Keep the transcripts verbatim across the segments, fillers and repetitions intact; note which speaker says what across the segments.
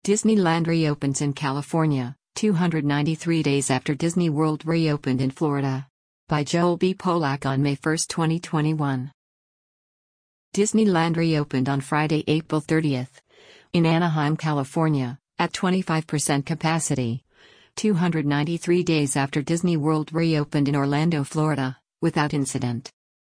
Speaker 1: Disneyland reopens in California, two hundred ninety-three days after Disney World reopened in Florida. By Joel B. Polak on May first, twenty twenty-one. Disneyland reopened on Friday, April thirtieth. In Anaheim, California, at twenty-five percent capacity. two hundred ninety-three days after Disney World reopened in Orlando, Florida, without incident.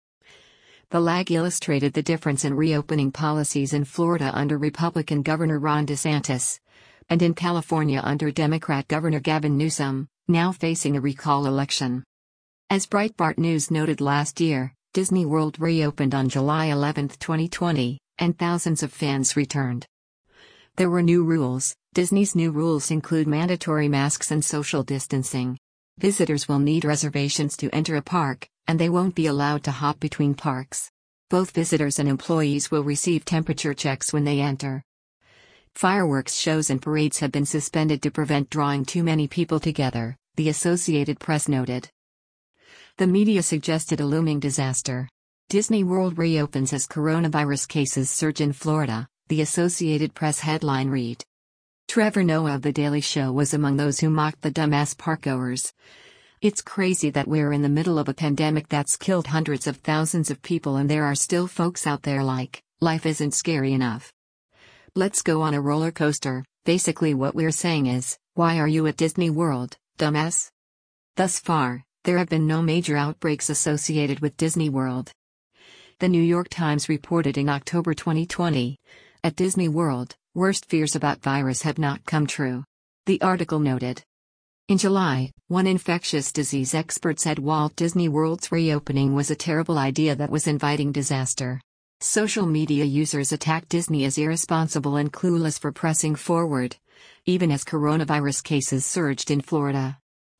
Speaker 1: The lag illustrated the difference in reopening policies in Florida under Republican Governor Ron DeSantis, and in California under Democrat Governor Gavin Newsom, now facing a recall election. As Breitbart News noted last year, Disney World reopened on July eleventh, twenty twenty, and thousands of fans returned. There were new rules. Disney's new rules include mandatory masks and social distancing. Visitors will need reservations to enter a park, and they won't be allowed to hop between parks. Both visitors and employees will receive temperature checks when they enter. Fireworks shows and parades have been suspended to prevent drawing too many people together, the Associated Press noted. The media suggested a looming disaster. Disney World reopens as coronavirus cases surge in Florida, the Associated Press headline read. Trevor Noah of The Daily Show was among those who mocked the dumbass parkgoers. It's crazy that we're in the middle of a pandemic that's killed hundreds of thousands of people and there are still folks out there like, life isn't scary enough. Let's go on a roller coaster. Basically what we're saying is, why are you at Disney World, dumbass? Thus far, there have been no major outbreaks associated with Disney World. The New York Times reported in October twenty twenty, at Disney World, worst fears about virus have not come true. The article noted. In July, one infectious disease expert said Walt Disney World's reopening was a terrible idea that was inviting disaster. Social media users attacked Disney as irresponsible and clueless for pressing forward, even as coronavirus cases surged in Florida.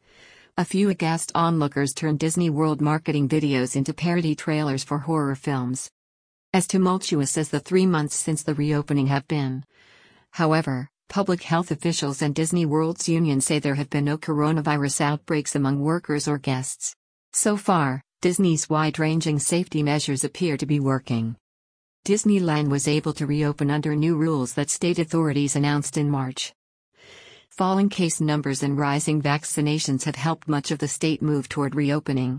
Speaker 1: A few aghast onlookers turned Disney World marketing videos into parody trailers for horror films. As tumultuous as the three months since the reopening have been. However, public health officials and Disney World's union say there have been no coronavirus outbreaks among workers or guests. So far, Disney's wide-ranging safety measures appear to be working. Disneyland was able to reopen under new rules that state authorities announced in March. Falling case numbers and rising vaccinations have helped much of the state move toward reopening.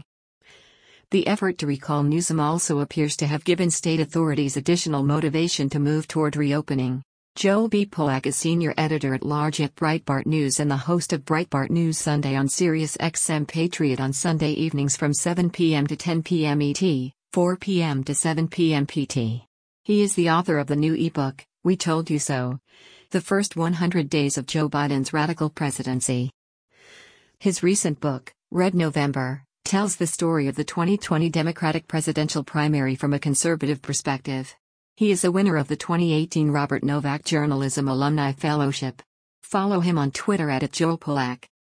Speaker 1: The effort to recall Newsom also appears to have given state authorities additional motivation to move toward reopening. Joel B. Polak is senior editor-at-large at Breitbart News and the host of Breitbart News Sunday on Sirius X M Patriot on Sunday evenings from seven p m to ten p m E T, four p m to seven p m P T. He is the author of the new ebook, We Told You So: The First one hundred Days of Joe Biden's Radical Presidency. His recent book, Red November, tells the story of the twenty twenty Democratic presidential primary from a conservative perspective. He is a winner of the twenty eighteen Robert Novak Journalism Alumni Fellowship. Follow him on Twitter at, at Joel Polak.